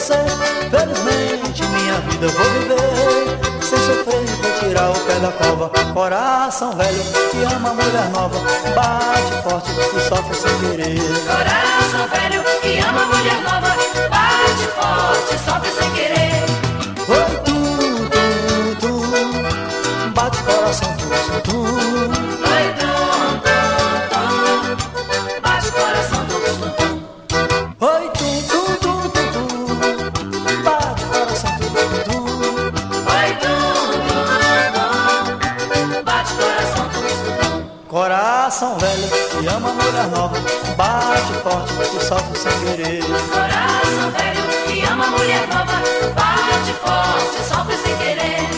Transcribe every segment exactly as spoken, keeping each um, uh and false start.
você. Felizmente minha vida eu vou viver sem sofrer, vou tirar o pé da cova. Coração velho que ama mulher nova, bate forte e sofre sem querer. Coração velho que ama mulher nova, bate forte e sofre sem querer. Oi, tu, tu, tu, bate coração, tu, tu. Oi, tu, tu, tu, bate coração, tu, tu, tu. Oi, tu, tu, tu, tu, tu, bate coração, tu, tu, tu. Oi, tu, tu, tu, bate coração, tu, tu, tu. Coração velho que ama mulher nova, bate forte e sofre sem querer. Coração velho que ama mulher nova, bate forte e sofre sem querer.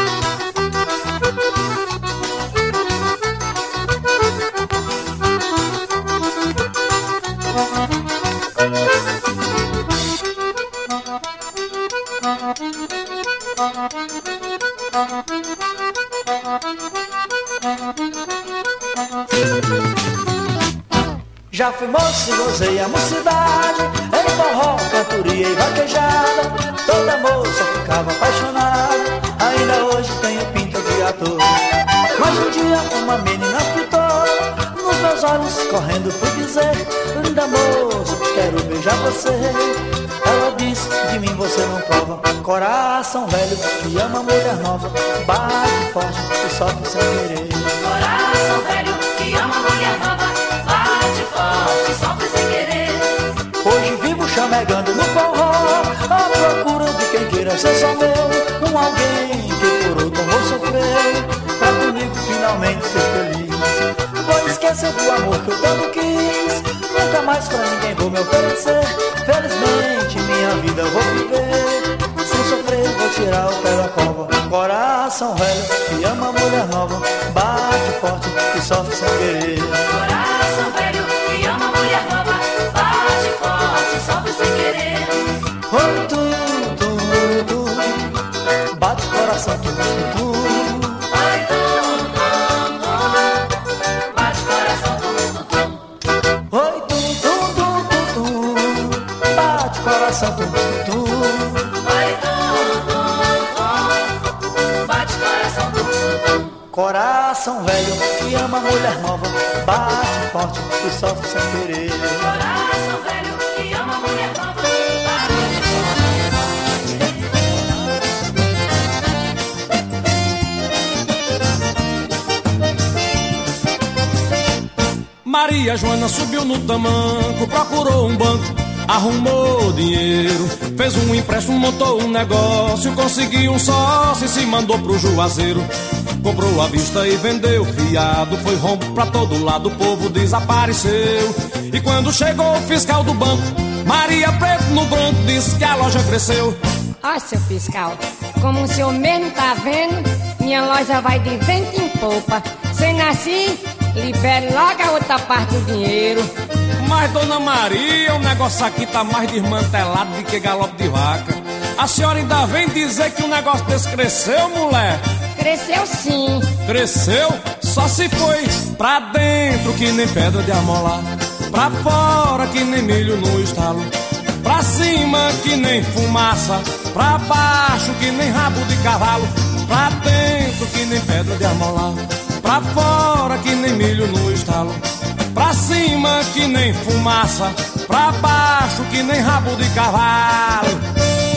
Já fui moço e gozei a mocidade, em forró, cantoria e vaquejada. Toda moça ficava apaixonada, ainda hoje tenho pinta de ator. Mas um dia uma menina fitou nos meus olhos, correndo fui dizer: linda moça, quero beijar você. Ela disse: de mim você não prova. Coração velho que ama mulher nova, bate forte e sofre sem querer. Coração velho que ama mulher nova, bate forte e sofre sem querer. Hoje vivo chamegando no forró, à procura de quem queira ser só meu. Um alguém que por outro amor sofreu, pra comigo finalmente ser feliz. Vou esquecer do amor que eu tanto quis, nunca mais pra ninguém vou me oferecer. Felizmente minha vida eu vou viver sem sofrer, vou tirar o pé da cova. Coração velho que ama mulher nova, bate forte e sofre sem querer. Coração velho que ama mulher nova, bate forte e sofre sem querer. Oi, tu, tu, tu, bate coração, tu, tu, tu. Oi, tu, tu, tu, bate coração, tu, tu, tu. Oi, tu, tu, tu, tu, tu, bate coração, tu, tu, tu. Oi, tu, tu, tu, bate coração, tu, tu, tu. Coração velho que ama mulher nova, bate forte e sofre sem querer. Coração velho que ama mulher nova, bate Maria Joana subiu no tamanco, procurou um banco, arrumou dinheiro, fez um empréstimo, montou um negócio, conseguiu um sócio e se mandou pro Juazeiro. Comprou à vista e vendeu fiado, foi rombo pra todo lado, o povo desapareceu. E quando chegou o fiscal do banco, Maria preto no branco, disse que a loja cresceu. Ó, seu fiscal, como o senhor mesmo tá vendo, minha loja vai de vento em popa. Sendo assim, libere logo a outra parte do dinheiro. Mas, dona Maria, o negócio aqui tá mais desmantelado do que galope de vaca. A senhora ainda vem dizer que o negócio desse cresceu, mulher? Cresceu sim. Cresceu? Só se foi pra dentro que nem pedra de amolar, pra fora que nem milho no estalo, pra cima que nem fumaça, pra baixo que nem rabo de cavalo, pra dentro que nem pedra de amolar, pra fora que nem milho no estalo, pra cima que nem fumaça, pra baixo que nem rabo de cavalo.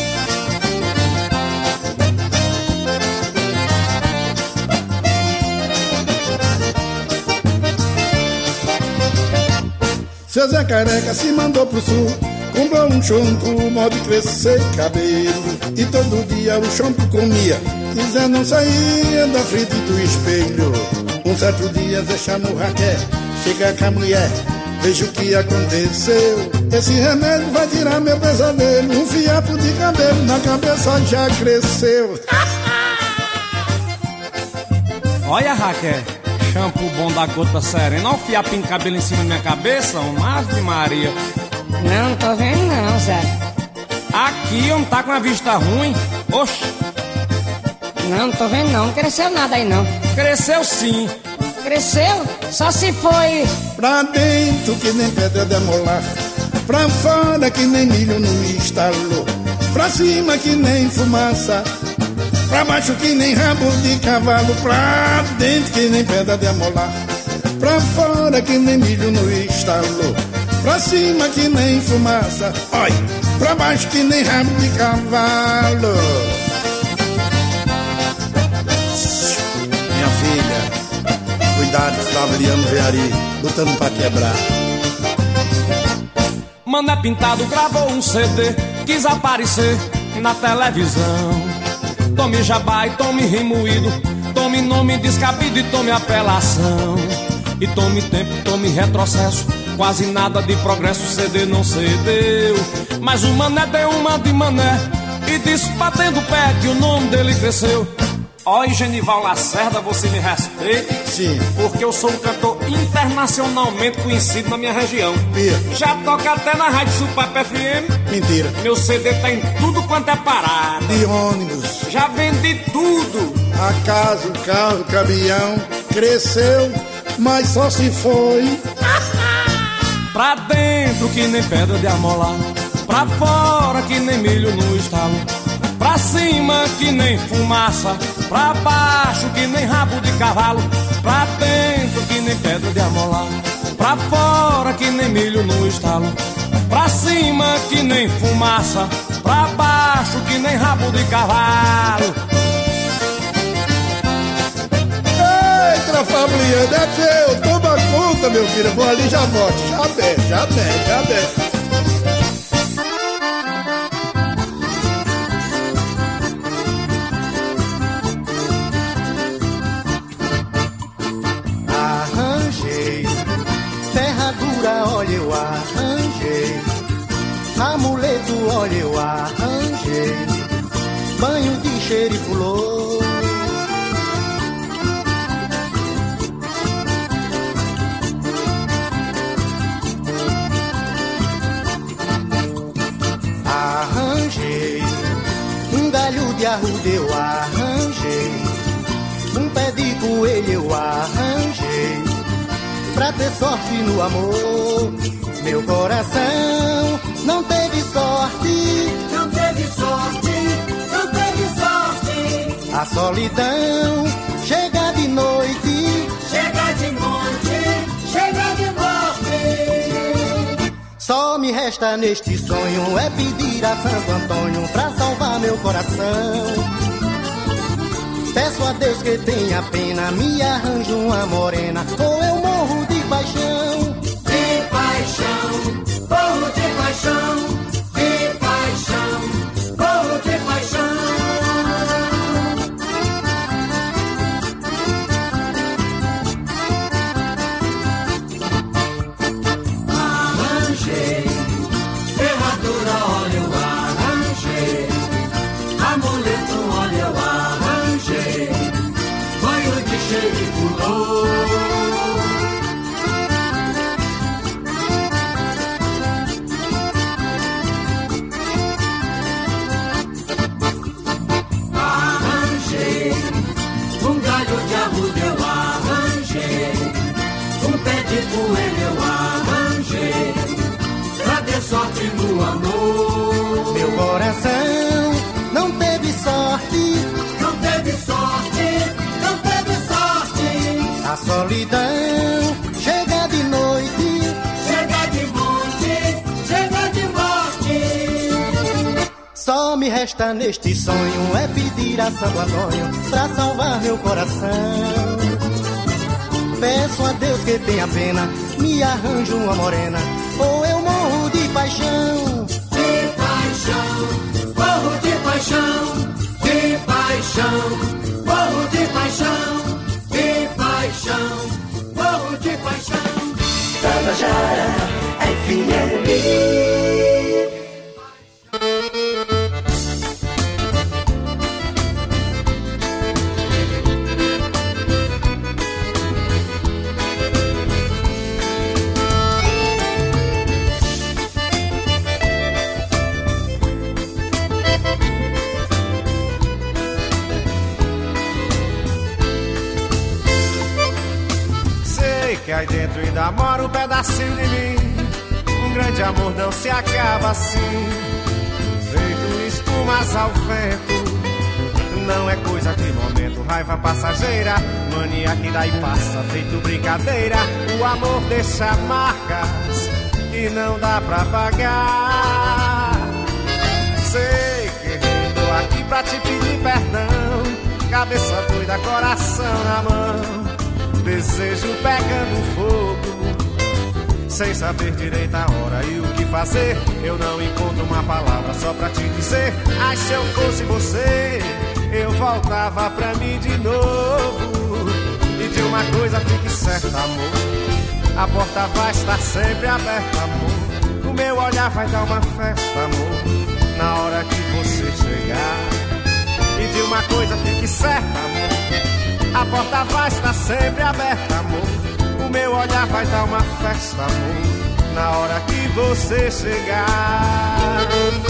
Seu Zé Careca se mandou pro sul, comprou um chombo, modo de crescer cabelo. E todo dia o chombo comia, e Zé não saía da frente do espelho. Um certo dia Zé chamou Raquel, chega com a mulher, veja o que aconteceu. Esse remédio vai tirar meu pesadelo, um fiapo de cabelo na cabeça já cresceu. Olha, Raquel, shampoo bom da gota serena, olha o fiapinho de cabelo em cima da minha cabeça, uma Ave Maria. Não tô vendo não, Zé. Aqui, homem, tá com a vista ruim. Oxe. Não, não tô vendo não, não cresceu nada aí não. Cresceu sim. Cresceu? Só se foi. Pra dentro que nem pedra de amolar, pra fora que nem milho no estalo, pra cima que nem fumaça, pra baixo que nem rabo de cavalo, pra dentro que nem pedra de amolar, pra fora que nem milho no estalo, pra cima que nem fumaça, oi, pra baixo que nem rabo de cavalo. Minha filha, cuidado que Flaveliano Veari, lutando pra quebrar. Mané Pintado gravou um C D, quis aparecer na televisão. Tome jabá e tome remoído, tome nome descabido e tome apelação. E tome tempo, tome retrocesso, quase nada de progresso, o C D não cedeu. Mas o mané deu uma de mané e disse batendo o pé que o nome dele cresceu. Ó, oh, Genival Lacerda, você me respeite. Sim. Porque eu sou um cantor internacionalmente conhecido na minha região. Pia. Já toca até na Rádio Supap F M. Mentira. Meu C D tá em tudo quanto é parada. De ônibus. Já vendi tudo. A casa, o carro, o caminhão cresceu, mas só se foi pra dentro que nem pedra de amolar, pra fora que nem milho no estalo, pra cima que nem fumaça, pra baixo que nem rabo de cavalo, pra dentro que nem pedra de amolar, pra fora que nem milho no estalo, pra cima que nem fumaça, pra baixo que nem rabo de cavalo. Eita, Fabliano, é teu, toma conta, meu filho, eu vou ali e já volto, já bem, já bem, já bem. Olha, eu arranjei amuleto, olha, eu arranjei banho de xerifulô. Arranjei um galho de arruda, eu arranjei um pé de coelho, eu arranjei pra ter sorte no amor. Meu coração não teve sorte, não teve sorte, não teve sorte. A solidão chega de noite, chega de monte, chega de morte. Só me resta neste sonho é pedir a Santo Antônio pra salvar meu coração. Peço a Deus que tenha pena, me arranje uma morena, ou eu morro de paixão. De paixão, morro de paixão. De paixão, morro de paixão. Arranjei ferradura, olha, eu arranjei amuleto, olha, eu arranjei banho de xerifulô. Arranjei um galho de arruda, eu arranjei um pé de coelho, eu arranjei pra ter sorte no amor. Meu coração não teve sorte, não teve sorte, não teve sorte. A solidão chega de noite, chega de monte, chega de morte. Só me resta neste sonho é pedir a Santo Antônio pra salvar meu coração. Peço a Deus que tenha pena, me arranje uma morena, ou eu morro de paixão. De paixão, morro de paixão. De paixão, morro de paixão. De paixão, morro de paixão. Tabajara F M. Que aí dentro ainda mora um pedacinho de mim. Um grande amor não se acaba assim. Feito espumas ao vento. Não é coisa de momento, raiva passageira, mania que dá e passa, feito brincadeira. O amor deixa marcas que não dá pra pagar. Sei que tô aqui pra te pedir perdão, cabeça doida, coração na mão, desejo pegando fogo, sem saber direito a hora e o que fazer. Eu não encontro uma palavra só pra te dizer. Ai, se eu fosse você, eu voltava pra mim de novo. E de uma coisa fique certa, amor, a porta vai estar sempre aberta, amor. O meu olhar vai dar uma festa, amor, na hora que você chegar. E de uma coisa fique certa, amor, a porta vai estar sempre aberta, amor. O meu olhar vai dar uma festa, amor, na hora que você chegar.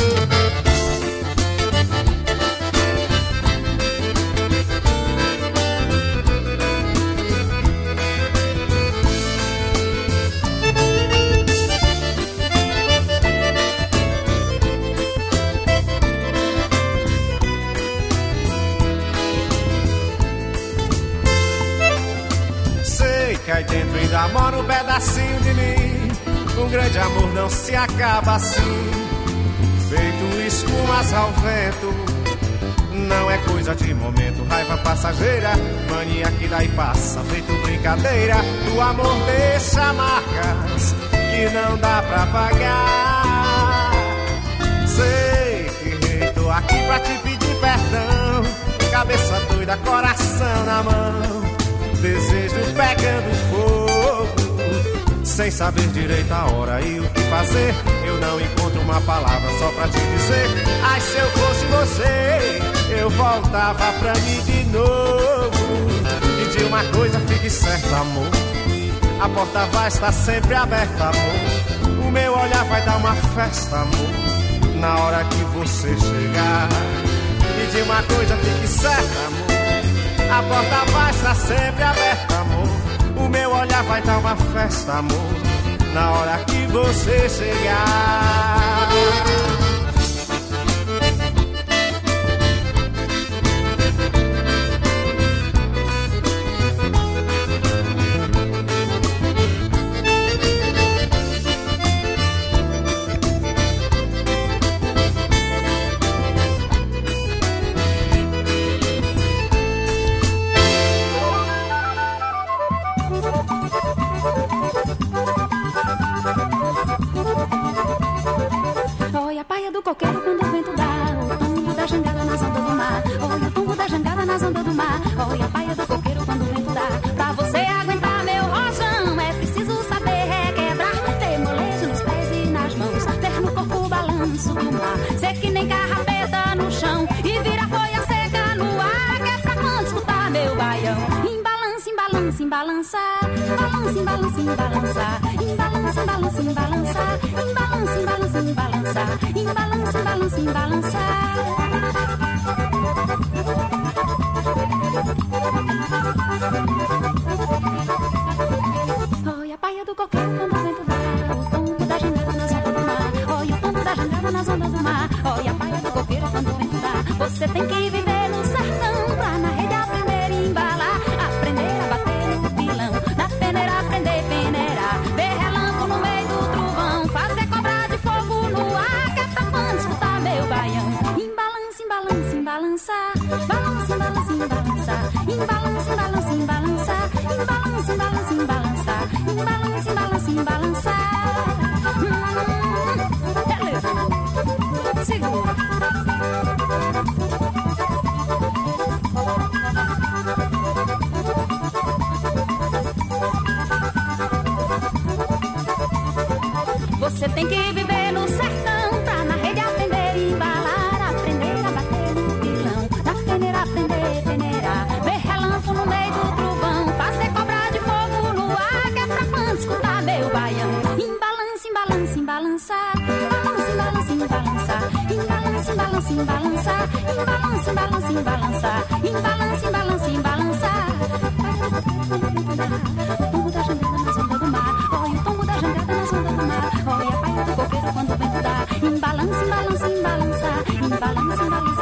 Que aí dentro ainda mora um pedacinho de mim. Um grande amor não se acaba assim, feito espumas ao vento. Não é coisa de momento, raiva passageira, mania que dá e passa, feito brincadeira. O amor deixa marcas que não dá pra pagar. Sei que errei, tô aqui pra te pedir perdão, cabeça doida, coração na mão, desejo pegando fogo, sem saber direito a hora e o que fazer. Eu não encontro uma palavra só pra te dizer. Ai, se eu fosse você, eu voltava pra mim de novo. E de uma coisa fique certa, amor, a porta vai estar sempre aberta, amor. O meu olhar vai dar uma festa, amor, na hora que você chegar. E de uma coisa fique certa, amor, a porta vai estar sempre aberta, amor. O meu olhar vai dar uma festa, amor, na hora que você chegar. Coqueiro quando o vento dá, o tombo da jangada nas ondas do mar. Olha o tombo da jangada nas ondas do mar. Olha a paia do coqueiro quando o vento dá. Pra você aguentar meu rojão, é preciso saber requebrar, ter molejo nos pés e nas mãos, ter no corpo o balanço do mar. Ser que nem carrapeta no chão e vira folha seca no ar, que é pra quando escutar meu baião. Embalança, embalança, embalançar, balança, embalança, embalançar, embalança, embalança, embalançar, embalança, embalança, embalançar, embalança, embalança, embalançar. Olha a paia do coqueiro quando o vento dá, o tombo da jangada nas ondas do mar. Olha o tombo da jangada nas ondas do mar. Olha a paia do coqueiro quando o vento dá. Você tem que viver no sertão pra na rede aprender a embalar, aprender a bater no pilão, na peneira aprender a peneirar, ver relampo no meio do trovão, fazer cobra de fogo no ar, que é pra quando escutar meu baião. Embalança, embalança, embalançar, balança, embalança, embalançar, embalança, embalança, embalançar, embalança, embalança, embalançar, embalança, embalança, embalançar. Hum, segura. Você tem que viver no sertão pra na rede aprender a embalar, aprender a bater no pilão, na peneira aprender a peneirar, ver relampo no meio do trovão, fazer cobra de fogo no ar, que é pra quando escutar meu baião. Embalança, embalança, embalançar, balança, embalança, embalançar, embalança, embalança, embalançar, embalança, embalança, embalançar, embalança, embalança, embalançar. O tombo da jangada nas ondas do mar. Olha o tombo da jangada nas ondas do mar. Olha a paia do coqueiro quando o vento dá. Embalança, embalança, embalançar, embalança, embalança.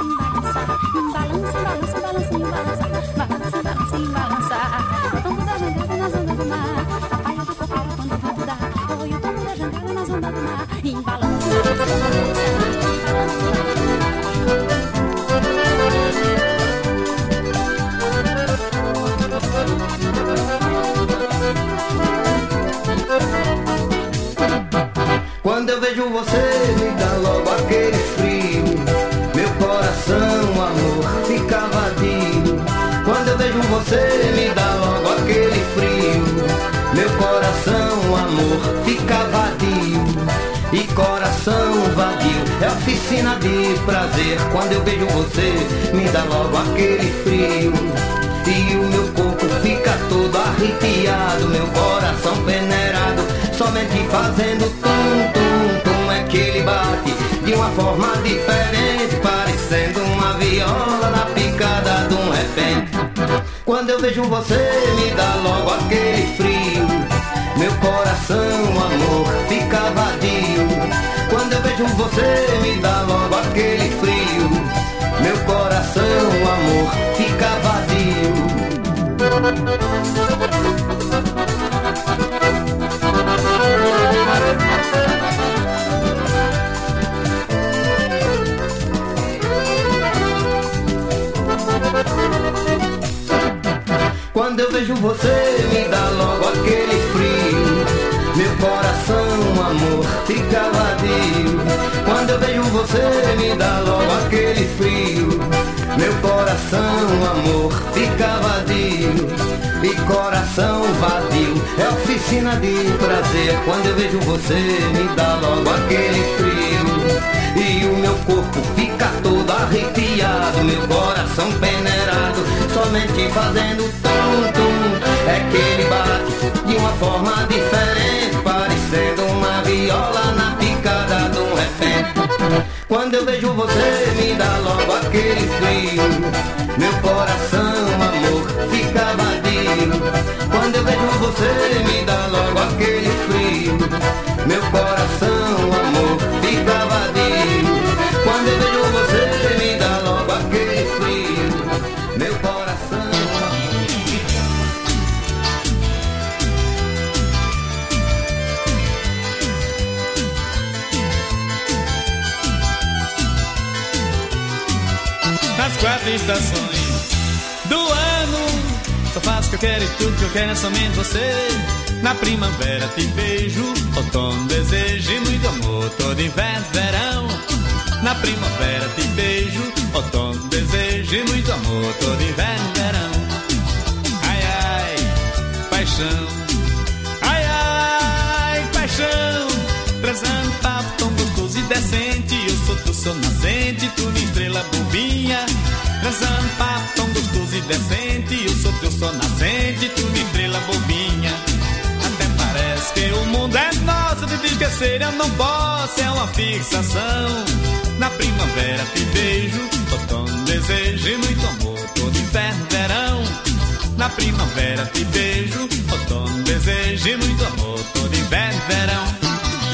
oficina de prazer. Quando eu vejo você, me dá logo aquele frio. E o meu corpo fica todo arrepiado, meu coração peneirado, somente fazendo tum, tum, tum. É que ele bate de uma forma diferente, parecendo uma viola na picada de um repente. Quando eu vejo você, me dá logo aquele frio. Meu coração, amor, fica vadio. Quando eu vejo você, me dá logo aquele frio. Meu coração, amor, fica vadio. Quando eu vejo você, me dá logo aquele frio. Meu coração, amor, fica vadio. Quando eu vejo você, me dá logo aquele frio. Meu coração, amor, fica vadio. E coração vadio é oficina de prazer. Quando eu vejo você, me dá logo aquele frio. E o meu corpo fica todo arrepiado, meu coração peneirado, somente fazendo tum, tum. É que ele bate de uma forma diferente, parecendo uma viola na picada de um repente. Quando eu vejo você, me dá logo aquele frio. Meu coração, amor, fica vadio. Quando eu vejo você, me dá logo aquele frio. Meu coração, amor, fica vadio. Quando eu vejo você, me dá logo aquele frio. Meu coração, nas quatro estações do ano, só faço o que eu quero e tudo que eu quero é somente você. Na primavera te beijo, outono desejo e muito amor, todo inverno, verão. Na primavera te beijo, outono desejo e muito amor, todo inverno, verão. Ai, ai, paixão, ai, ai, paixão, transando papo tão gostoso e decente. Eu sou teu sol nascente, tu minha estrela bobinha. Transando papo tão gostoso e decente. Eu sou teu sol nascente, tu minha estrela bobinha. Até parece que o mundo é nosso, de te esquecer eu não posso, é uma fixação. Na primavera te beijo, outono desejo e muito amor, todo inverno, verão. Na primavera te beijo, outono desejo e muito amor, todo inverno, verão.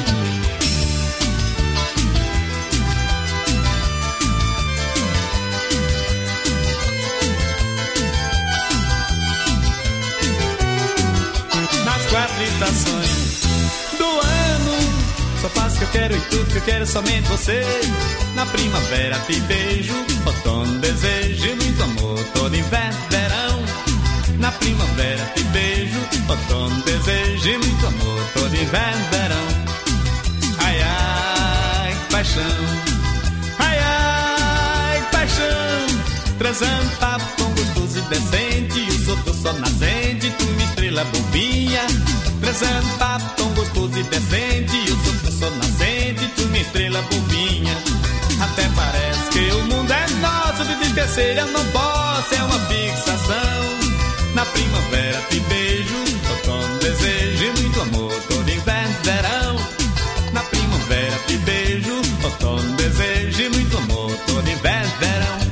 Quatro estações do ano, só faço o que eu quero e tudo que eu quero é somente você. Na primavera te beijo, outono desejo e muito amor, todo inverno, verão. Na primavera te beijo, outono desejo e muito amor, todo inverno, verão. Ai, ai, paixão, ai, ai, paixão, transando papo tão gostoso e decente. Eu sou teu sol nascente, tu minha estrela bobinha. Transando papo tão gostoso e decente. Eu sou teu sol nascente, tu minha estrela bobinha. Até parece que o mundo é nosso, de te esquecer eu não posso, é uma fixação. Na primavera te beijo, outono desejo e muito amor, todo inverno, verão. Na primavera te beijo, outono desejo e muito amor, todo inverno, verão.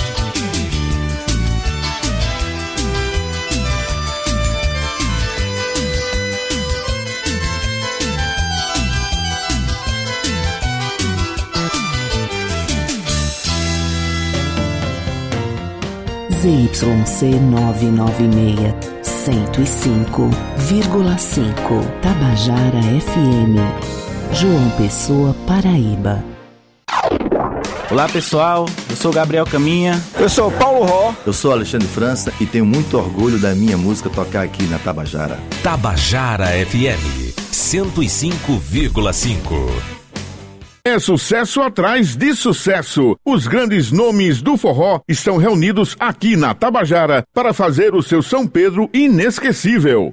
Z Y C nove nove seis, cento e cinco vírgula cinco Tabajara F M, João Pessoa, Paraíba. Olá pessoal, eu sou Gabriel Caminha. Eu sou Paulo Ró. Eu sou Alexandre França e tenho muito orgulho da minha música tocar aqui na Tabajara. Tabajara F M cento e cinco vírgula cinco. É sucesso atrás de sucesso. Os grandes nomes do forró estão reunidos aqui na Tabajara para fazer o seu São Pedro inesquecível.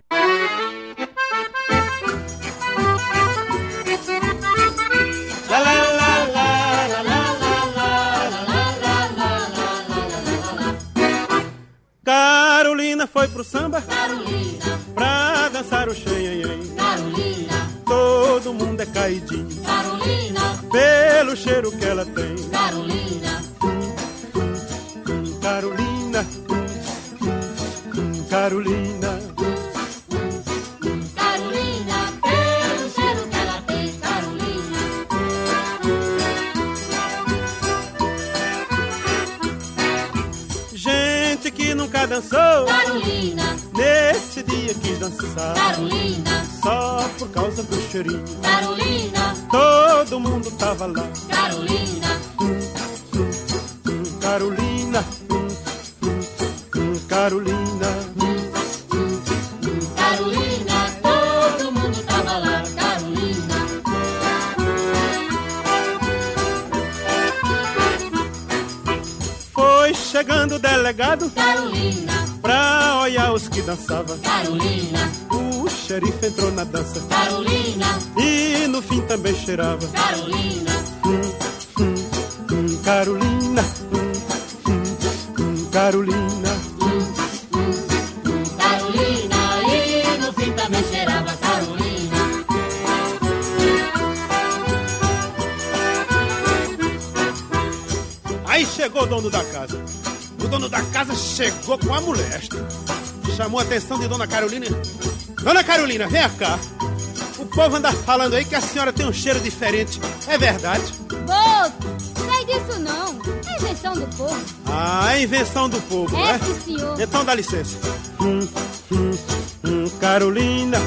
La la la la foi pro samba, Carolina, pra dançar o xenhenhen. Carolina, Todo mundo é caidinho, Carolina, pelo cheiro que ela tem. Carolina, Carolina, Carolina, Carolina, pelo cheiro que ela tem. Carolina, gente que nunca dançou, Carolina, nesse dia quis dançar, Carolina, só por causa do cheirinho. Carolina, Todo mundo tava lá. Carolina, Carolina, Carolina, Carolina, todo mundo tava lá. Carolina, foi chegando o delegado Carolina, pra olhar os que dançavam. Carolina, O xerife entrou na dança Carolina, e no fim também cheirava. Carolina, Carolina, Carolina, Carolina, e no fim também cheirava. Carolina, Aí chegou o dono da casa. O dono da casa chegou com a moléstia. Chamou a atenção de Dona Carolina. Dona Carolina, vem cá. O povo anda falando aí que a senhora tem um cheiro diferente. É verdade? Boto, sei disso não. É invenção do povo. Ah, é invenção do povo, É, né? sim, senhor. Então dá licença. Hum, hum, hum, Carolina,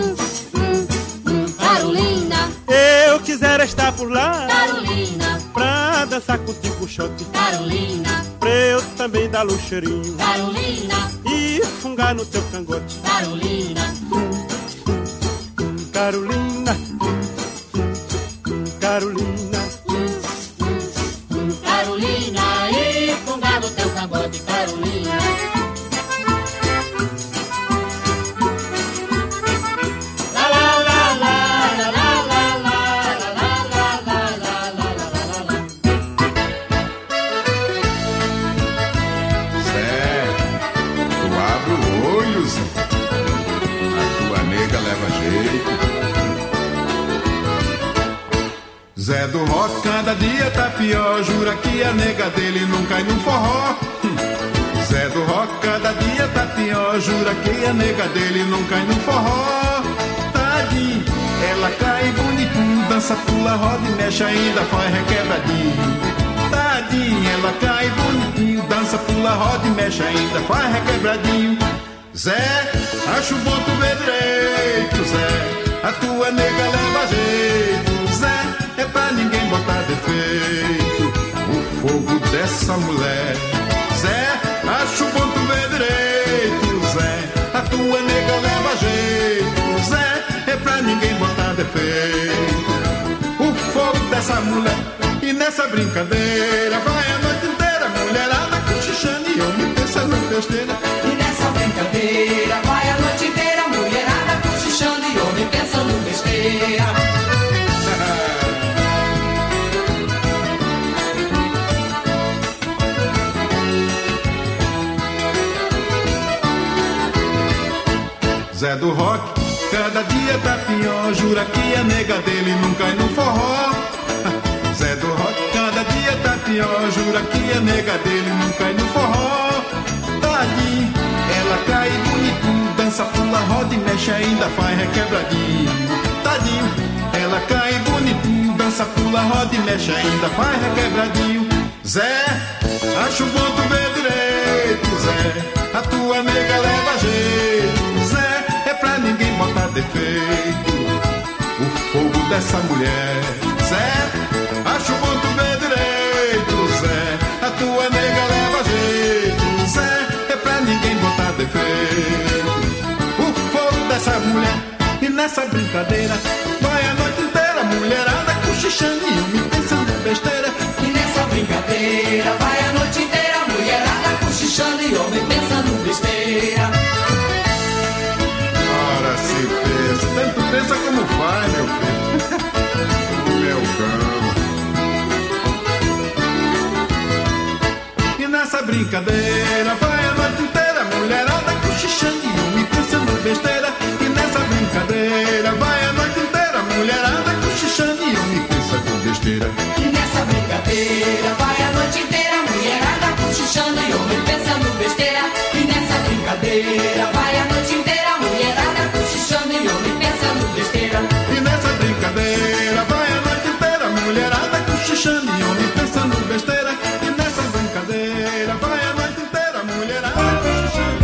Carolina, eu quisera estar por lá Carolina, pra dançar contigo o shot. Carolina, Pra eu também dar o cheirinho Carolina, e fungar no teu cangote. Carolina, Carolina, Carolina, Carolina, e fungar no teu cangote. Carolina, la la la la la la la la la la la la la la. Zé, tu abre o olho, Zé. A tua nega leva jeito. Zé do Rock cada dia tá pior, jura que a nega dele não cai no forró. Hum. Zé do Rock cada dia tá pior, jura que a nega dele não cai no forró. Tadinho, ela cai bonitinho, dança, pula, roda e mexe, ainda faz requebradinho. Tadinho, ela cai bonitinho, dança, pula, roda e mexe, ainda faz requebradinho. Zé, acho bom tu ver direito, Zé, a tua nega leva jeito. Zé, é pra ninguém botar defeito o fogo dessa mulher. Zé, acho bom tu ver direito, Zé, a tua nega leva jeito. Zé, é pra ninguém botar defeito o fogo dessa mulher. E nessa brincadeira vai a noite inteira, mulherada cochichando e homem pensando em besteira. E nessa brincadeira vai a noite inteira, mulherada cochichando e homem pensando besteira. Zé do Rock, cada dia tá pior, jura que a nega dele não cai no forró. Zé do Rock, cada dia tá pior, jura que a nega dele não cai no forró. Tadinho, ela cai bonitinho, dança, pula, roda e mexe, ainda faz requebradinho. Tadinho, ela cai bonitinho, dança, pula, roda e mexe, ainda faz requebradinho. Zé, acho bom tu ver direito, Zé, a tua nega leva jeito. Zé, é pra ninguém botar defeito o fogo dessa mulher. Zé, acho bom tu ver direito, Zé, a tua nega leva jeito. Zé, é pra ninguém botar defeito o fogo dessa mulher. E nessa brincadeira vai a noite inteira, mulherada cochichando e homem pensando besteira. E nessa brincadeira vai a noite inteira, mulherada cochichando e homem pensando besteira. Ora se pensa, tanto pensa como faz, meu filho. O meu cão. E nessa brincadeira vai a noite inteira, mulherada cochichando pensando besteira. E nessa brincadeira vai a noite inteira, mulherada cochichando e homem pensando besteira. E nessa brincadeira vai a noite inteira, mulherada cochichando e homem pensando besteira. E nessa brincadeira vai a noite inteira, mulherada cochichando e homem pensando besteira. E nessa brincadeira vai a noite inteira, mulherada cochichando e homem pensando besteira. E nessa brincadeira vai a noite inteira, mulherada cochichando.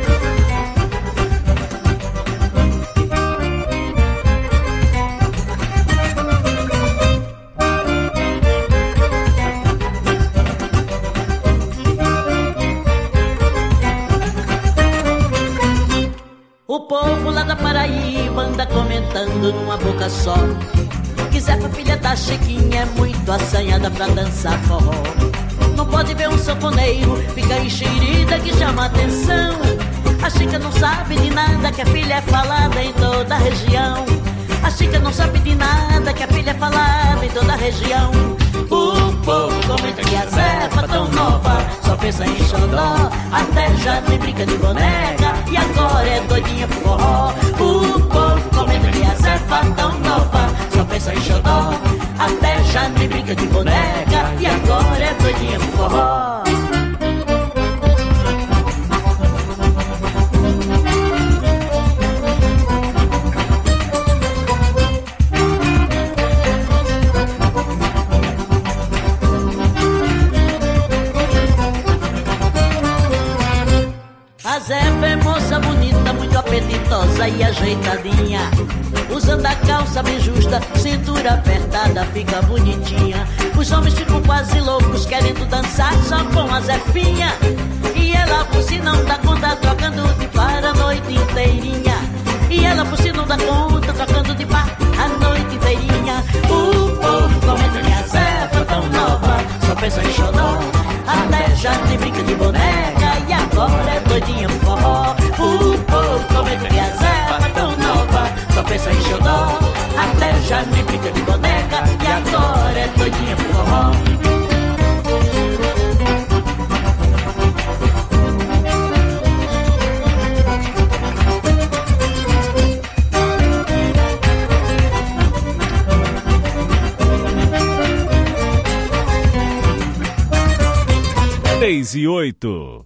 O povo lá da Paraíba anda comentando numa boca só que Zefa, filha da Chiquinha, é muito assanhada pra dançar forró. Não pode ver um sanfoneiro, fica enxerida que chama atenção. A Chica não sabe de nada, que a filha é falada em toda a região. A Chica não sabe de nada, que a filha é falada em toda a região. O povo comenta que a Zefa tão nova só pensa em xodó, até já nem brinca de boneca e agora é doidinha pro forró. O povo comenta que a Zefa tão nova só pensa em xodó, até já nem brinca de boneca e agora é doidinha pro forró. A Zefa é moça bonita, muito apetitosa e ajeitadinha. Usando a calça bem justa, cintura apertada, fica bonitinha. Os homens ficam quase loucos, querendo dançar só com a Zefinha. E ela por si não dá conta, trocando de par a noite inteirinha. E ela por si não dá conta, trocando de par a noite inteirinha. O povo comenta que a Zefa tão nova só pensa em xodó, até já nem brinca de boneca e agora é doidinha pro forró. O povo comenta que a Zefa tão nova só pensa em xodó, até já nem brinca de boneca e agora é doidinha pro forró. Seis e oito.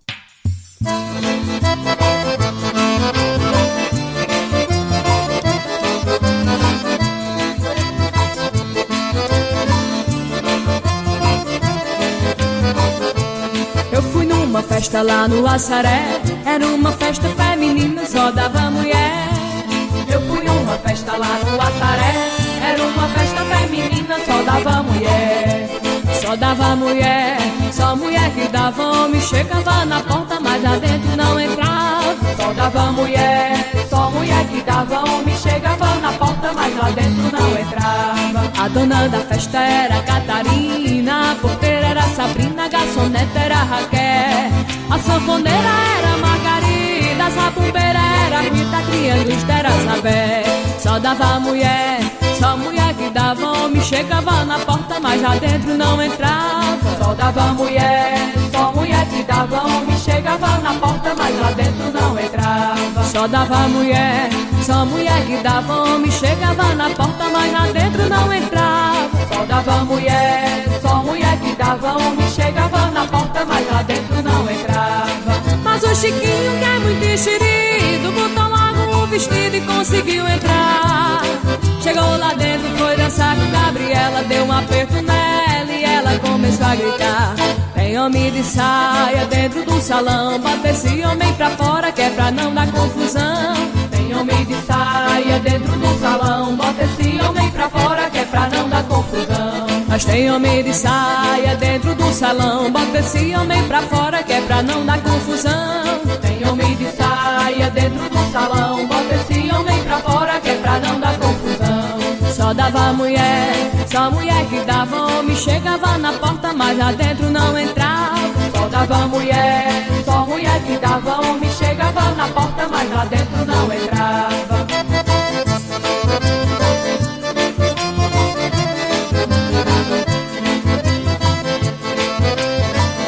Eu fui numa festa lá no Assaré, era uma festa feminina, só dava mulher. Eu fui numa festa lá no Assaré, era uma festa feminina, só dava mulher. Só dava mulher, só mulher que dava homem, chegava na porta, mas lá dentro não entrava. Só dava mulher, só mulher que dava homem, chegava na porta, mas lá dentro não entrava. A dona da festa era Catarina, a porteira era Sabrina, a garçoneta era Raquel, a sanfoneira era Margarida, a zabumbeira era Rita, a criança era Sabé. Só dava mulher, só mulher que dava homem, chegava na porta, mas lá dentro não entrava. Só dava mulher, só mulher que dava homem, chegava na porta, mas lá dentro não entrava. Só dava mulher, só mulher que dava homem, chegava na porta, mas lá dentro não entrava. Só dava mulher, só mulher que dava homem, chegava na porta, mas lá dentro não entrava. Mas o Chiquinho, que é muito enxerido, botou logo um vestido e conseguiu entrar. Chegou lá dentro, foi dançar com Gabriela, deu um aperto nela e ela começou a gritar. Tem homem de saia dentro do salão, bota esse homem pra fora que é pra não dar confusão. Tem homem de saia dentro do salão, bota esse homem pra fora que é pra não dar confusão. Mas tem homem de saia dentro do salão, bota esse homem pra fora que é pra não dar confusão. Tem homem de saia dentro do salão, bota esse homem pra fora que é pra não dar confusão. Só dava mulher, só mulher que dava homem, chegava na porta, mas lá dentro não entrava. Só dava mulher, só mulher que dava homem, chegava na porta, mas lá dentro não entrava.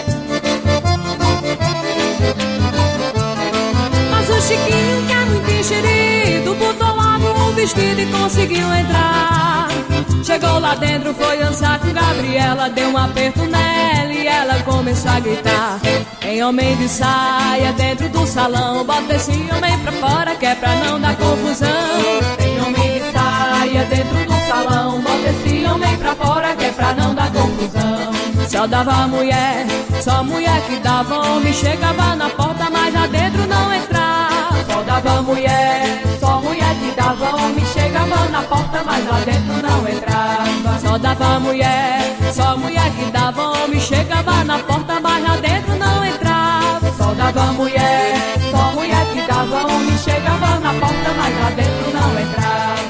Mas o Chiquinho, que é muito enxerido, e conseguiu entrar. Chegou lá dentro, foi dançar com Gabriela, deu um aperto nela e ela começou a gritar. Tem homem de saia dentro do salão, bota esse homem pra fora que é pra não dar confusão. Tem homem de saia dentro do salão, bota esse homem pra fora que é pra não dar confusão. Só dava mulher, só mulher que dava homem, chegava na porta mas lá dentro não entrava. Só dava mulher, só mulher que dava homem, chegava na porta mas lá dentro não entrava. Só dava mulher, só mulher que dava homem, chegava na porta mas lá dentro não entrava. Só dava mulher, só mulher que dava homem, chegava na porta mas lá dentro não entrava.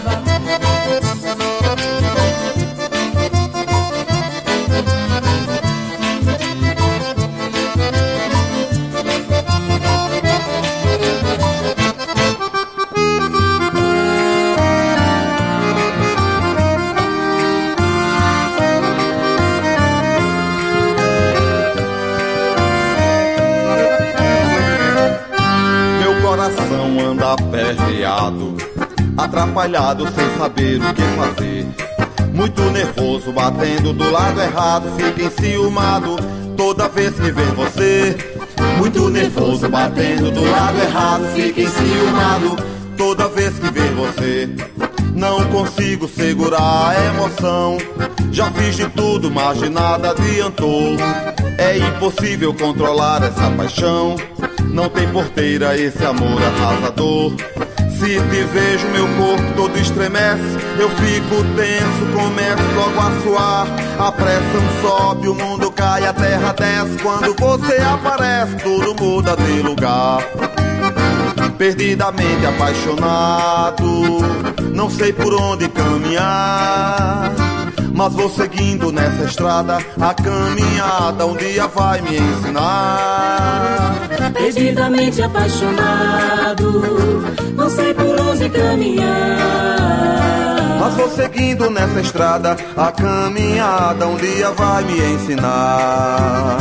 Anda aperreado, atrapalhado sem saber o que fazer. Muito nervoso, batendo do lado errado, fica enciumado toda vez que vê você. Muito nervoso, batendo do lado errado, fica enciumado toda vez que vê você. Não consigo segurar a emoção, já fiz de tudo, mas de nada adiantou. É impossível controlar essa paixão, não tem porteira esse amor arrasador. Se te vejo meu corpo todo estremece, eu fico tenso, começo logo a suar. A pressão sobe, o mundo cai, a terra desce. Quando você aparece, tudo muda de lugar. Perdidamente apaixonado, não sei por onde caminhar, mas vou seguindo nessa estrada, a caminhada um dia vai me ensinar. Perdidamente apaixonado, não sei por onde caminhar, mas vou seguindo nessa estrada, a caminhada um dia vai me ensinar.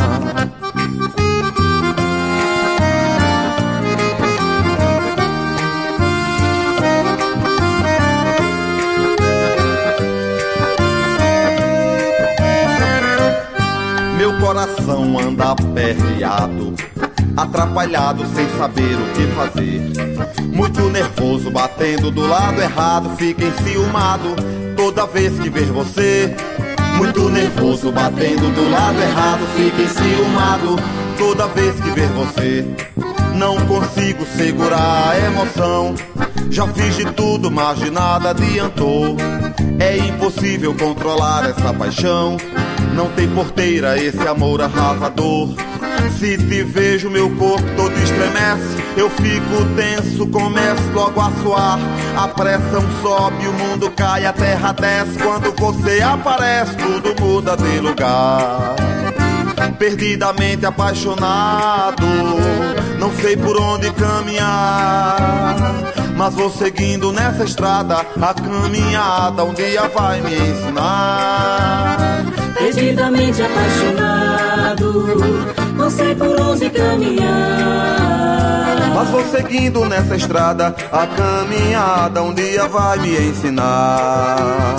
Meu coração anda aperreado, atrapalhado sem saber o que fazer. Muito nervoso, batendo do lado errado, fica enciumado toda vez que ver você. Muito nervoso, batendo do lado errado, fica enciumado toda vez que ver você. Não consigo segurar a emoção, já fiz de tudo, mas de nada adiantou. É impossível controlar essa paixão, não tem porteira esse amor arrasador. Se te vejo meu corpo todo estremece, eu fico tenso, começo logo a suar. A pressão sobe, o mundo cai, a terra desce. Quando você aparece, tudo muda de lugar. Perdidamente apaixonado, não sei por onde caminhar, mas vou seguindo nessa estrada, a caminhada um dia vai me ensinar. Perdidamente apaixonado, não sei por onde caminhar, mas vou seguindo nessa estrada, a caminhada um dia vai me ensinar.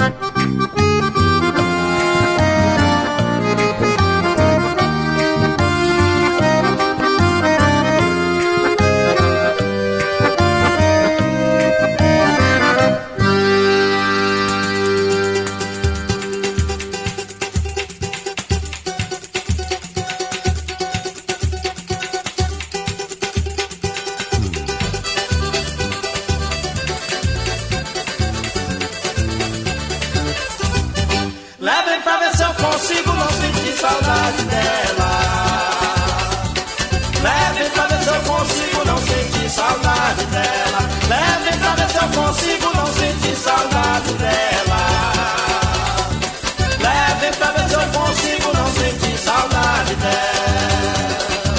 Saudade dela, levem pra ver se eu consigo não sentir saudade dela. Levem pra ver se eu consigo não sentir saudade dela. Levem pra ver se eu consigo não sentir saudade dela.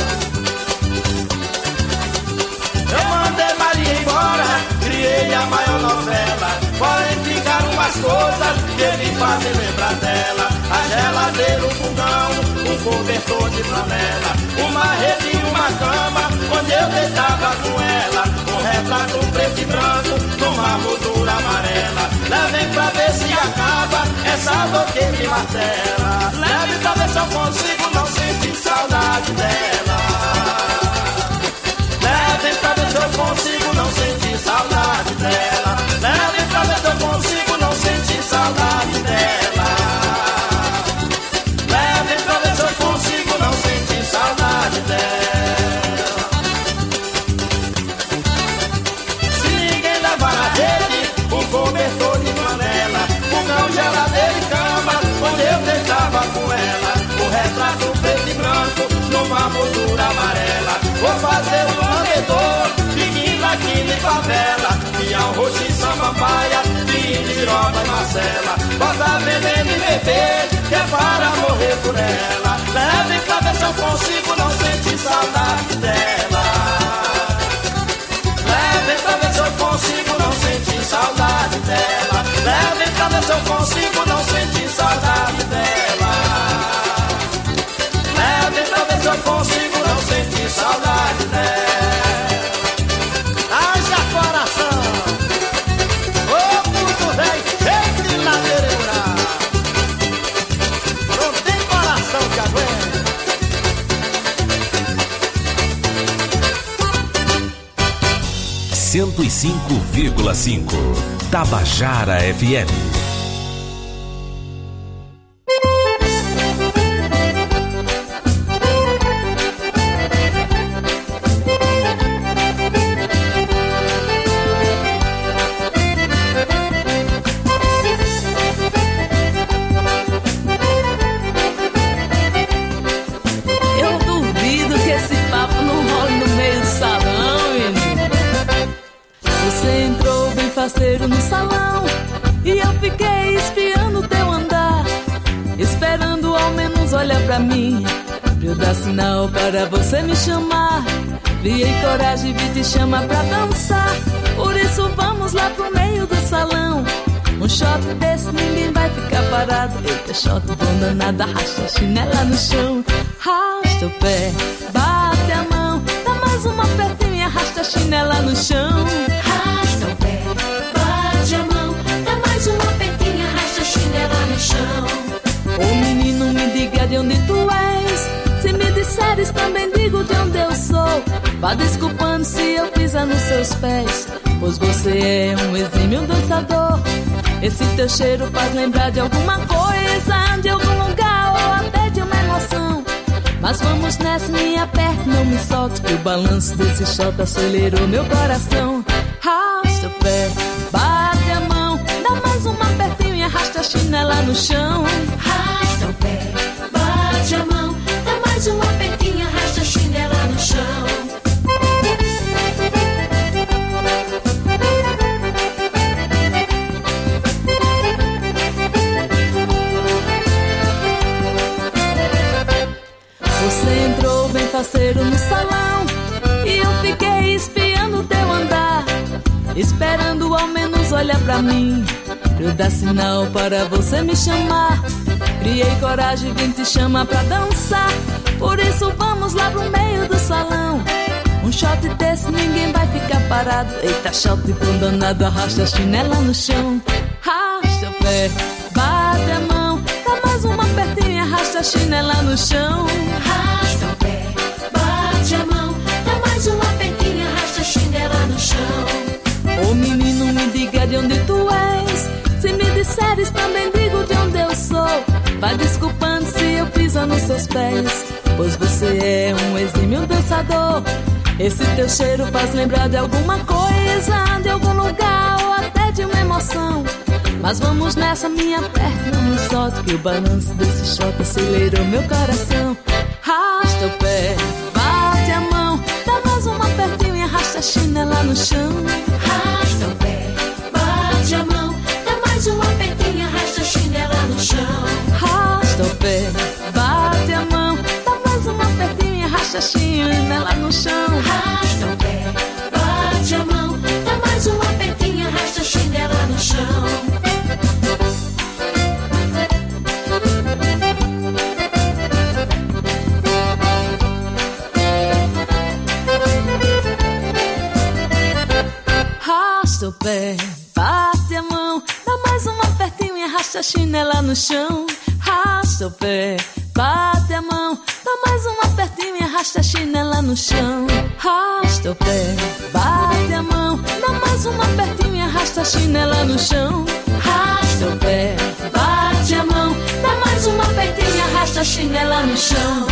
Eu mandei Maria embora, criei a maior novela, porém ficaram umas coisas que me fazem lembrar dela. A geladeira, o fogão, o cobertor de flanela, uma rede e uma cama, onde eu deitava com ela, um retrato preto e branco, numa moldura amarela. Levem pra ver se acaba essa dor que me martela. Leve pra ver se eu consigo não sentir saudade dela. Levem pra ver se eu consigo não sentir saudade dela. Levem pra ver se eu consigo não sentir saudade dela. Levem pra ver se eu consigo não sentir saudade dela. Se ninguém levar a rede, o cobertor de flanela, fogão, geladeira e cama, onde eu deitava com ela, o retrato preto e branco, numa moldura amarela. Vou fazer um vendedor, piquinho aqui de favela, Pião, Roxo e Samambaia, Pindiroba e Marcela. Bota veneno e beber, que é para morrer por ela. Levem pra ver se eu consigo não sentir saudade dela. Levem pra ver se eu consigo não sentir saudade dela. Levem pra ver se eu consigo não sentir saudade dela. Levem pra ver se eu consigo não sentir saudade dela. Haja coração, ô puto velho, cheio de ladeira. Não tem coração que aguenta. cento e cinco vírgula cinco Tabajara F M. Eu duvido que esse papo não role no meio do salão, menino. Você entrou bem faceiro no salão e eu fiquei espiando teu andar, esperando ao menos olhar pra mim, pra eu dar sinal para você me chamar. Criei coragem e vi te chamar pra dançar, por isso vamos lá pro meio do salão. Um shot desse ninguém vai ficar parado. Eita, shot bom danado, arrasta a chinela no chão. Arrasta o pé, bate a mão, dá mais uma pertinho e arrasta a chinela no chão. Arrasta o pé, bate a mão, dá mais uma pertinha, arrasta a chinela no chão. Ô menino, me diga de onde tu és, se me disseres também digo de onde eu sou. Vá desculpando se eu pisar nos seus pés, pois você é um exímio dançador. Esse teu cheiro faz lembrar de alguma coisa, de algum lugar ou até de uma emoção. Mas vamos nessa, me aperte, não me solte, que o balanço desse shot acelerou meu coração. Arrasta o pé, bate a mão, dá mais uma pertinho e arrasta a chinela no chão. Arrasta o pé, bate a mão, dá mais uma pertinha, arrasta a chinela no chão. Você entrou bem faceiro no salão e eu fiquei espiando teu andar, esperando ao menos olhar pra mim, pra eu dar sinal para você me chamar. Criei coragem e vim te chamar pra dançar, por isso vamos lá pro meio do salão. Um shot desse ninguém vai ficar parado. Eita, shot bom danado, arrasta a chinela no chão. Arrasta o pé, bate a mão, dá mais uma pertinho e arrasta a chinela no chão. Arrasta o pé, bate a mão, dá mais uma pertinha, arrasta a chinela no chão. Ô menino, me diga de onde tu és, se me disseres também digo de onde eu sou. Vá desculpando se eu piso nos seus pés, pois você é um exímio dançador. Esse teu cheiro faz lembrar de alguma coisa, de algum lugar ou até de uma emoção. Mas vamos nessa, minha perna, não me solte, que o balanço desse shot acelerou meu coração. Arrasta o pé, bate a mão, dá mais uma pertinho e arrasta a chinela no chão. Arrasta o pé, bate a mão, dá mais uma pertinha, arrasta a chinela no chão. Arrasta o pé, bate a mão, dá mais uma pertinho e arrasta a chinela no chão. Arrasta o pé, bate a mão, dá mais uma pertinha, arrasta a chinela no chão. pé, bate a mão, dá mais um apertinho e arrasta a chinela no chão. Arrasta o pé, bate a mão, dá mais um apertinho e arrasta a chinela no chão. Arrasta o pé, bate a mão, dá mais um apertinho e arrasta a chinela no chão. Arrasta o pé, bate a mão, dá mais um apertinho e arrasta a chinela no chão.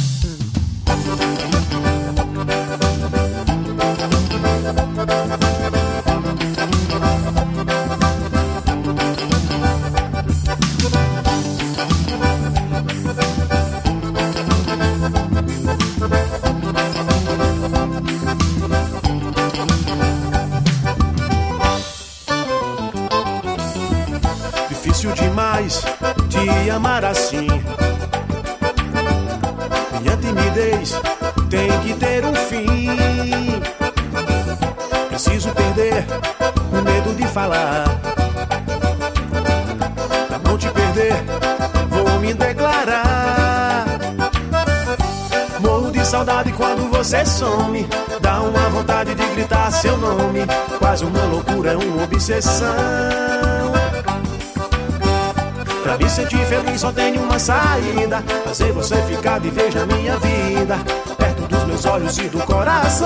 Difícil demais te amar assim. Minha timidez tem que ter um fim. Preciso perder o medo de falar. Pra não te perder, vou me declarar. Morro de saudade quando você some. Dá uma vontade de gritar seu nome. Quase uma loucura, uma obsessão. Pra me sentir feliz só tenho uma saída: fazer você ficar de vez na minha vida, perto dos meus olhos e do coração.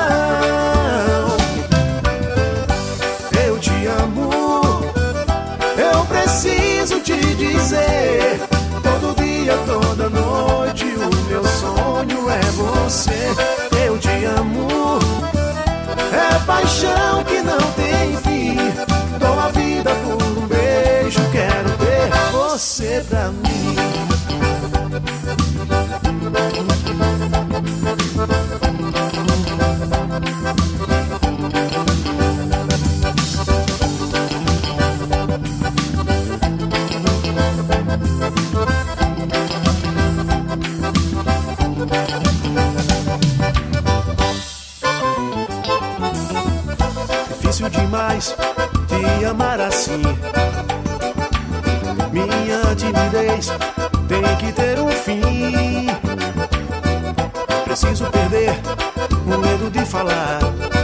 Eu te amo, eu preciso te dizer. Todo dia, toda noite, o meu sonho é você. Eu te amo, é paixão que não tem fim. Dou a vida por um beijo, quero ter você pra mim. Difícil demais te amar assim. Minha timidez tem que ter um fim. Preciso perder o medo de falar.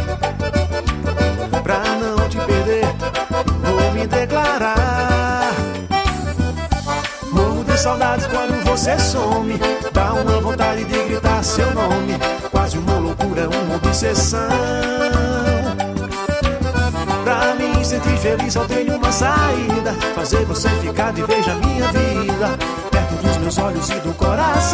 Pra não te perder, vou me declarar. Morro de saudades quando você some. Dá uma vontade de gritar seu nome. Quase uma loucura, uma obsessão. Pra me sentir feliz só tenho uma saída: fazer você ficar de vez na minha vida, perto dos meus olhos e do coração.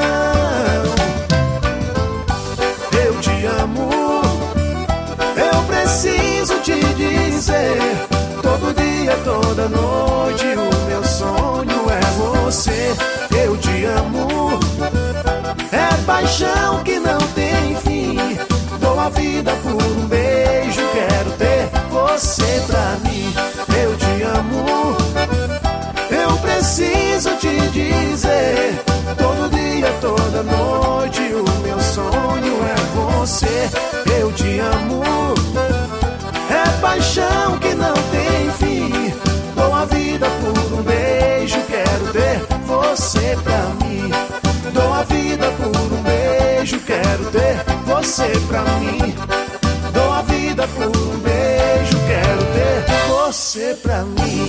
Eu te amo, eu preciso te dizer. Todo dia, toda noite, o meu sonho é você. Eu te amo, é paixão que não tem fim. Dou a vida por um beijo, quero ter você pra mim. Eu te amo, eu preciso te dizer. Todo dia, toda noite, o meu sonho é você. Eu te amo, é paixão que não tem fim. Dou a vida por um beijo, quero ter você pra mim. Dou a vida por um beijo, quero ter você pra mim. Dou a vida por um beijo, quero ter você pra mim.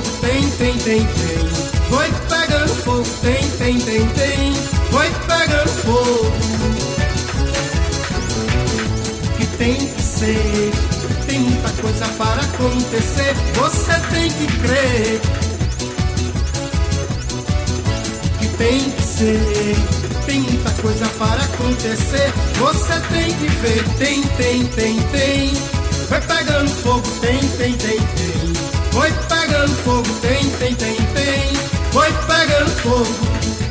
fogo, tem, tem, tem, tem. Foi pegando fogo, tem, tem, tem, tem. Foi pegando fogo. O que tem que ser? Tem muita coisa para acontecer. Você tem que crer. O que tem que ser? Tem muita coisa para acontecer. Você tem que ver. Tem, tem, tem, tem. Foi pegando fogo, tem, tem, tem, tem. Foi pegando fogo, tem, tem, tem, tem. Foi pegando fogo.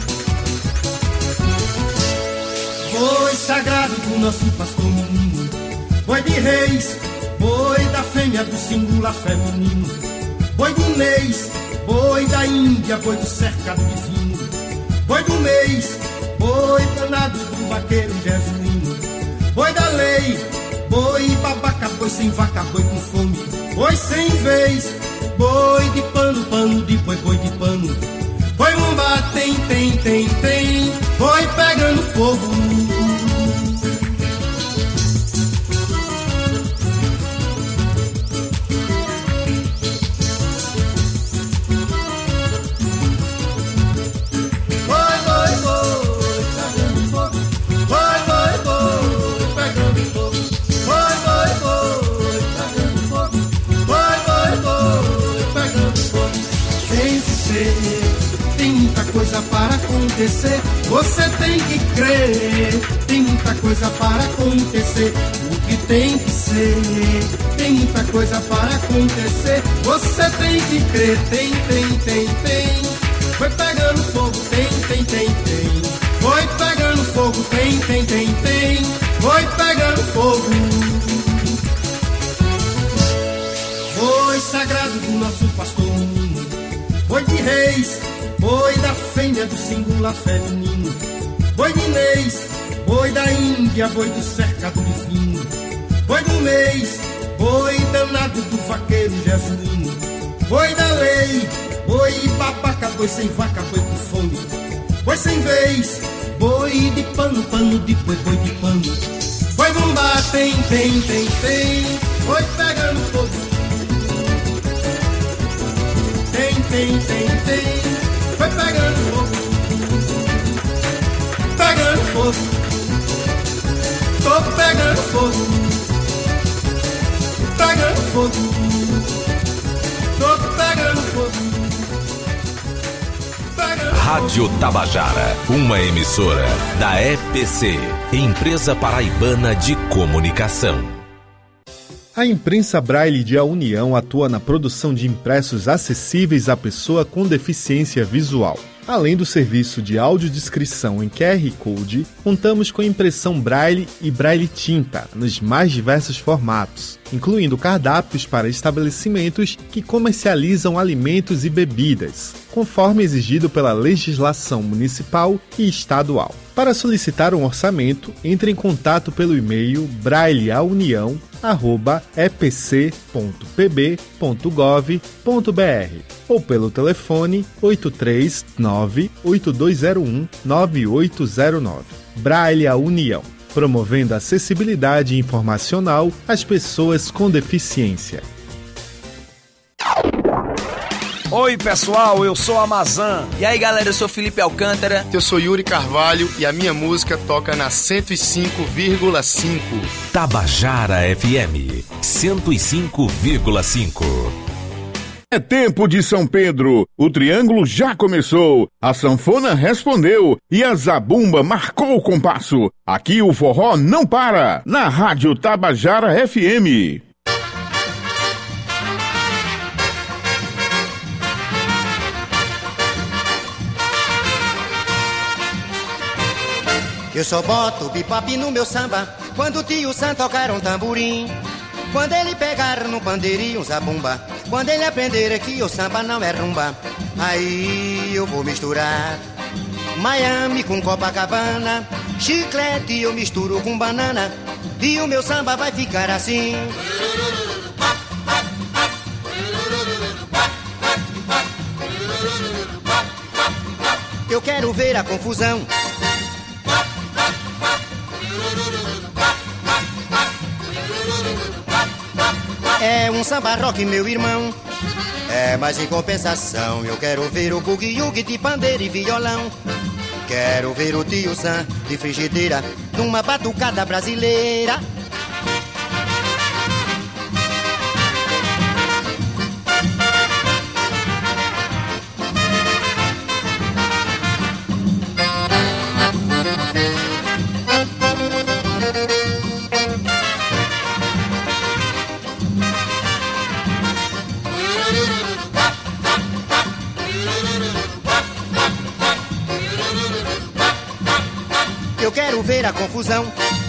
Boi sagrado do nosso pastor menino, boi de reis, boi da fêmea do singular feminino, boi do mês, boi da Índia, boi do cercado divino, boi do mês, boi danado do vaqueiro jesuíno, boi da lei, boi babaca, boi sem vaca, boi com fome, boi sem vez, boi de pano, pano de boi, boi de pano, boi mumba, tem, tem, tem, tem, boi pegando fogo. Para acontecer, você tem que crer. Tem muita coisa para acontecer. O que tem que ser? Tem muita coisa para acontecer. Você tem que crer. Tem, tem, tem, tem. Foi pegando fogo. Tem, tem, tem, tem. Foi pegando fogo. Tem, tem, tem, tem. Foi pegando fogo. Boi sagrado do nosso pastor menino, boi de reis, boi da fêmea do singular feminino, boi de Inês, boi da Índia, boi do cercado divino, boi do mês, boi danado do vaqueiro jesuíno, boi da lei, boi babaca, boi sem vaca, boi com fome, boi sem vez, boi de pano, pano de boi, boi de pano, boi bomba, tem, tem, tem, tem, boi pegando fogo. Tem, tem, tem, tem. Foi pegando fogo. Pegando fogo. Tô pegando fogo. Pegando fogo. Tô pegando fogo. Pegando Rádio Tabajara, uma emissora da E P C, Empresa Paraibana de Comunicação. A Imprensa Braille de A União atua na produção de impressos acessíveis à pessoa com deficiência visual. Além do serviço de audiodescrição em Q R Code, contamos com impressão Braille e Braille tinta nos mais diversos formatos, incluindo cardápios para estabelecimentos que comercializam alimentos e bebidas, conforme exigido pela legislação municipal e estadual. Para solicitar um orçamento, entre em contato pelo e-mail brailleaunião arroba e p c ponto p b ponto gov ponto b r ou pelo telefone oito três nove, oito dois zero um, nove oito zero nove. Braille a União, promovendo acessibilidade informacional às pessoas com deficiência. Oi pessoal, eu sou a Amazã. E aí galera, eu sou Felipe Alcântara. Eu sou Yuri Carvalho e a minha música toca na cento e cinco vírgula cinco. Tabajara F M, cento e cinco vírgula cinco. É tempo de São Pedro, o triângulo já começou, a sanfona respondeu e a zabumba marcou o compasso. Aqui o forró não para, na Rádio Tabajara F M. Eu só boto bipop no meu samba quando o tio Sam tocar um tamborim. Quando ele pegar no pandeirinho um zabumba, quando ele aprender que o samba não é rumba, aí eu vou misturar Miami com Copacabana, chiclete eu misturo com banana, e o meu samba vai ficar assim. Eu quero ver a confusão. É um samba rock, meu irmão. É, mas em compensação eu quero ver o bugue-yugue de pandeiro e violão. Quero ver o tio Sam de frigideira numa batucada brasileira. Eu quero ver a confusão.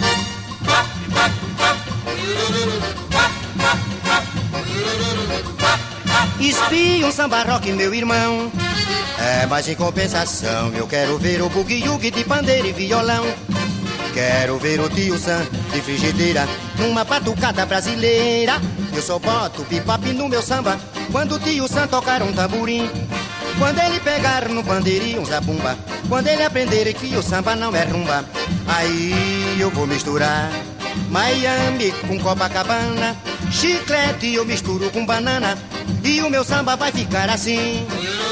Espia um samba rock, meu irmão. É, mas em compensação eu quero ver o bugue-yugue de pandeiro e violão. Quero ver o tio Sam de frigideira numa batucada brasileira. Eu só boto bebop no meu samba quando o tio Sam tocar um tamborim. Quando ele pegar no pandeirinho um zabumba, quando ele aprender que o samba não é rumba, aí eu vou misturar Miami com Copacabana, chiclete eu misturo com banana, e o meu samba vai ficar assim.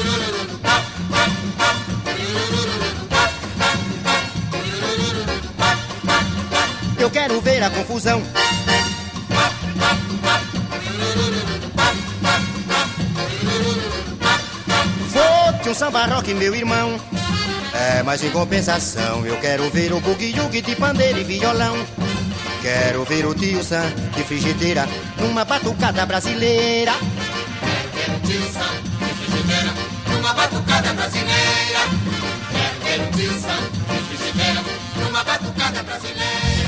Eu quero ver a confusão. Fote um samba rock, meu irmão. É, mas em compensação eu quero ver o bugue-yugue de pandeiro e violão. Quero ver o tio Sam de frigideira numa batucada brasileira. Quero ver o tio Sam de frigideira numa batucada brasileira. Quero ver o tio Sam de frigideira numa batucada brasileira.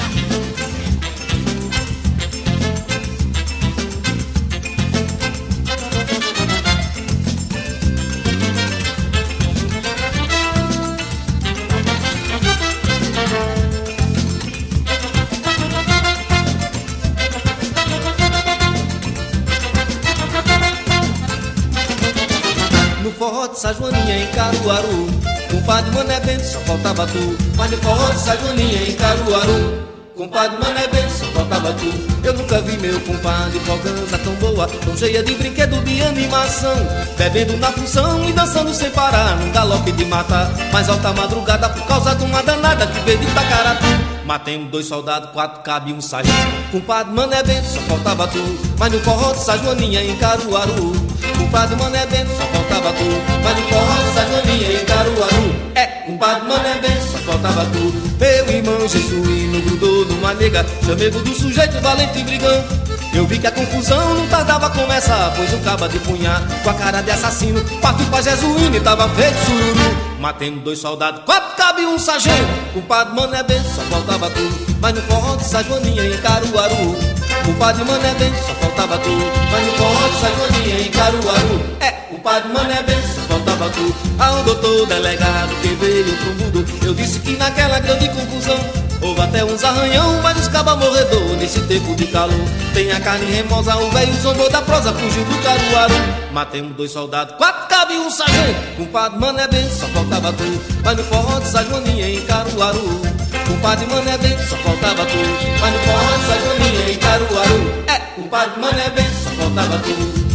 Forró de Sajoaninha em Caruaru, compadre Mané Bento, só faltava tu. Mas no forró de Sajoaninha em Caruaru, compadre Mané Bento, só faltava tu. Eu nunca vi meu compadre folgança tão boa, tão cheia de brinquedo de animação, bebendo na função e dançando sem parar, num galope de mata, mais alta madrugada por causa de uma danada que veio de Itacaratu. Matemos dois soldados, quatro cabos e um sargento. Compadre Mané Bento, só faltava tu. Mas no forró de Sajoaninha em Caruaru, compadre Mané Bento, só faltava tu. Mas no forró de Sajoaninha em Caruaru, é, compadre Mané Bento, só faltava tu. Meu irmão jesuíno grudou numa nega, chamego do sujeito valente e brigão. Eu vi que a confusão não tardava a começar, pois um caba de punhar com a cara de assassino partiu pra jesuíno e tava feito sururu. Matemos dois soldados, quatro cabos e um sargento. Compadre Mané Bento, só faltava tu. Mas no forró de Sajoaninha em Caruaru, compadre Mané Bento, só faltava tu. Mas no forró de Sajoaninha em Caruaru, é, compadre Mané Bento, só faltava tu. Ao doutor delegado que veio pro mundo, eu disse que naquela grande confusão houve até uns arranhão, mas os cabas morredor nesse tempo de calor. Tem a carne remosa, o velho zombou da prosa, fugiu do Caruaru. Matemos dois soldados, quatro cabos e um sargento. Compadre Mané Bento, só faltava tu. Mas no forró de Sajoaninha em Caruaru, compadre Mané Bento, só faltava tu. Mas no forró de Sajoaninha em Caruaru, é, compadre Mané Bento, só faltava tu.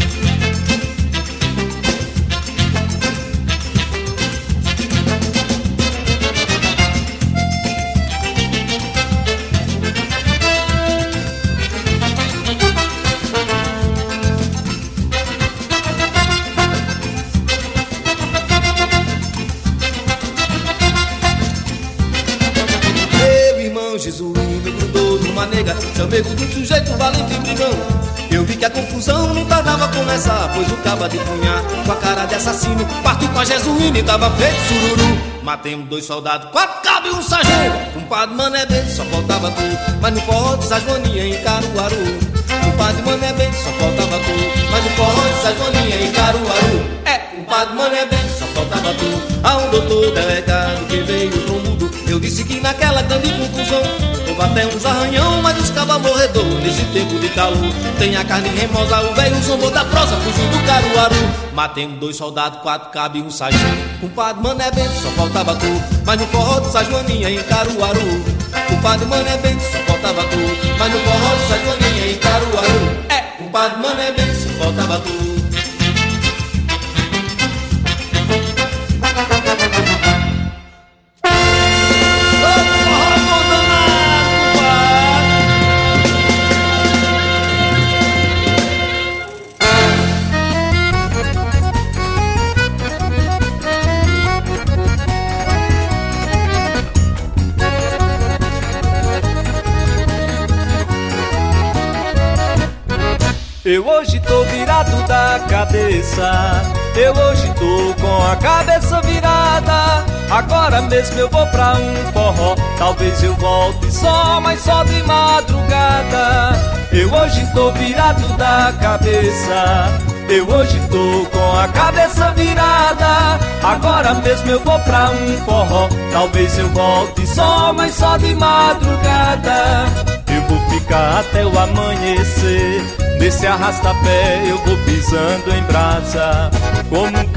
Jesuíno grudou numa nega, chamego do sujeito valente e brigão. Eu vi que a confusão não tardava a começar, pois o caba de punhar com a cara de assassino partiu pra jesuíno e tava feito sururu. Matemos dois soldados, quatro cabos e um sargento. Compadre Mané Bento, só faltava tu. Mas no forró de Sajoaninha em Caruaru, compadre Mané Bento, só faltava tu. Mas no forró de Sajoaninha em Caruaru, é, compadre Mané Bento, só faltava tu. A um doutor delegado que veio pro mundo, eu disse que naquela grande confusão houve até uns arranhão, mas os cabas morredor nesse tempo de calor. Tem a carne remosa, o velho zombou da prosa, fugiu do Caruaru. Matemos dois soldados, quatro cabos e um sargento. Compadre Mané Bento, só faltava tu. Mas no forró de Sajoaninha em Caruaru, compadre Mané Bento, só faltava tu. Mas no forró de Sajoaninha em Caruaru, é, compadre Mané Bento, só faltava tu. Eu hoje tô virado da cabeça, eu hoje tô com a cabeça virada. Agora mesmo eu vou pra um forró, talvez eu volte só, mas só de madrugada. Eu hoje tô virado da cabeça, eu hoje tô com a cabeça virada. Agora mesmo eu vou pra um forró, talvez eu volte só, mas só de madrugada. Eu vou ficar até o amanhecer, nesse arrasta-pé eu vou pisando em brasa, como um